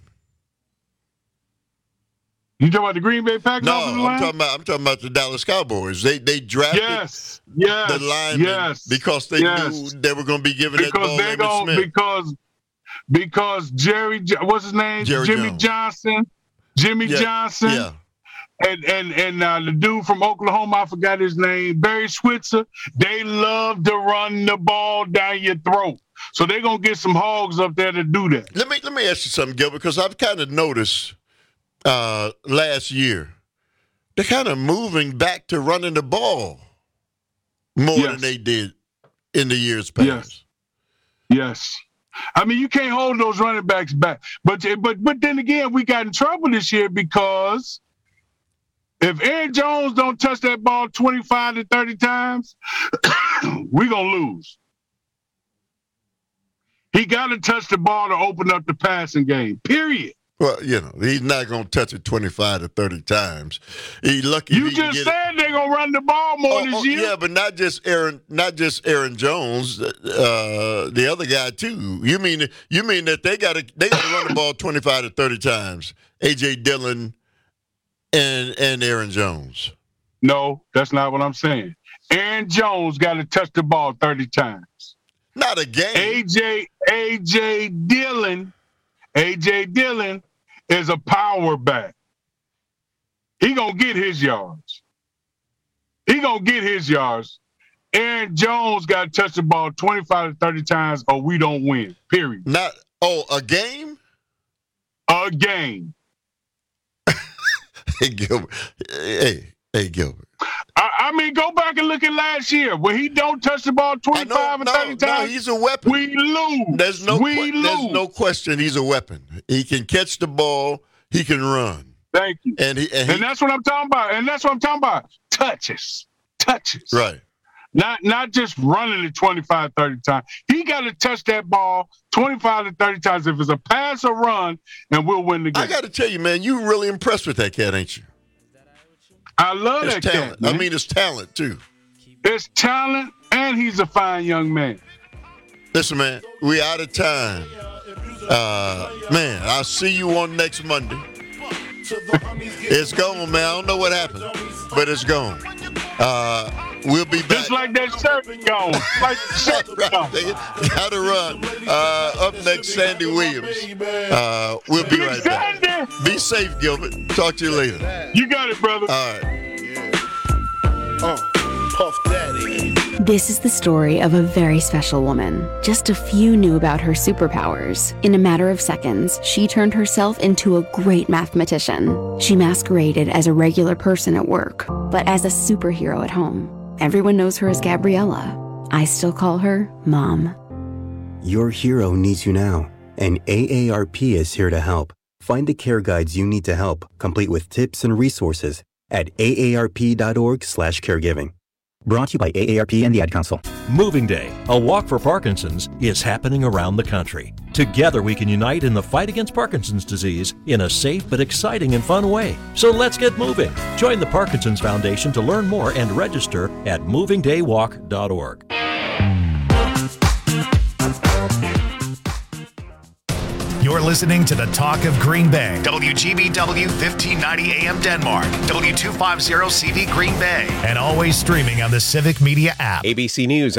You talking about the Green Bay Packers? No, I'm talking about I'm talking about the Dallas Cowboys. They they drafted yes, yes, the linemen yes, because they yes. knew they were going to be giving because that ball to Emmitt gonna, Smith. Because because Jerry, what's his name? Jerry Jimmy Jones. Johnson, Jimmy Yeah, Johnson, yeah. and and and uh, the dude from Oklahoma, I forgot his name, Barry Switzer. They love to run the ball down your throat, so they're gonna get some hogs up there to do that. Let me let me ask you something, Gil, because I've kind of noticed uh, last year they're kind of moving back to running the ball more Yes. than they did in the years past. Yes. Yes. I mean, you can't hold those running backs back. But but but then again, we got in trouble this year because if Aaron Jones don't touch that ball twenty-five to thirty times, we're going to lose. He got to touch the ball to open up the passing game, period. Well, you know, he's not going to touch it twenty-five to thirty times. He lucky You if he can just get said they're going to run the ball more Oh, this oh, year. yeah, but not just Aaron, not just Aaron Jones, uh, the other guy too. You mean you mean that they got to they got to run the ball twenty-five to thirty times? A J Dillon and and Aaron Jones. No, that's not what I'm saying. Aaron Jones got to touch the ball thirty times. Not a game. A J A J Dillon, A J Dillon is a power back. He gonna get his yards. He gonna get his yards. Aaron Jones got to touch the ball twenty-five to thirty times, or we don't win. Period. Not oh a game. A game. Hey Gilbert. Hey hey Gilbert. I, I mean, go back and look at last year when he don't touch the ball twenty-five and no, thirty no, times. he's a weapon. We lose. There's no we que- lose. there's no question he's a weapon. He can catch the ball. He can run. Thank you. And he and, And he, that's what I'm talking about. And that's what I'm talking about. Touches. Touches. right. Not not just running it twenty-five, thirty times. He got to touch that ball twenty-five to thirty times if it's a pass or run, and we'll win the game. I got to tell you, man, you really impressed with that cat, ain't you? I love It's that talent. cat, man. I mean, it's talent too. It's talent, and he's a fine young man. Listen, man, we out of time. Uh, man, I'll see you on next Monday. It's gone, man. I don't know what happened, but it's gone. Uh, we'll be back. Just like that shirt gone. Like the shirt right, gone. nigga. Gotta run. Uh, up next, Sandy Williams. Uh, we'll be right back. Be safe, Gilbert. Talk to you later. You got it, brother. All right. Uh, Puff Daddy. This is the story of a very special woman. Just a few knew about her superpowers. In a matter of seconds, she turned herself into a great mathematician. She masqueraded as a regular person at work, but as a superhero at home. Everyone knows her as Gabriella. I still call her Mom. Your hero needs you now, and A A R P is here to help. Find the care guides you need to help, complete with tips and resources at A A R P dot org slash caregiving. Brought to you by A A R P and the Ad Council. Moving Day, a walk for Parkinson's, is happening around the country. Together we can unite in the fight against Parkinson's disease in a safe but exciting and fun way. So let's get moving. Join the Parkinson's Foundation to learn more and register at moving day walk dot org. You're listening to the Talk of Green Bay. W G B W fifteen ninety A M Denmark. W two fifty C V Green Bay. And always streaming on the Civic Media app. A B C News.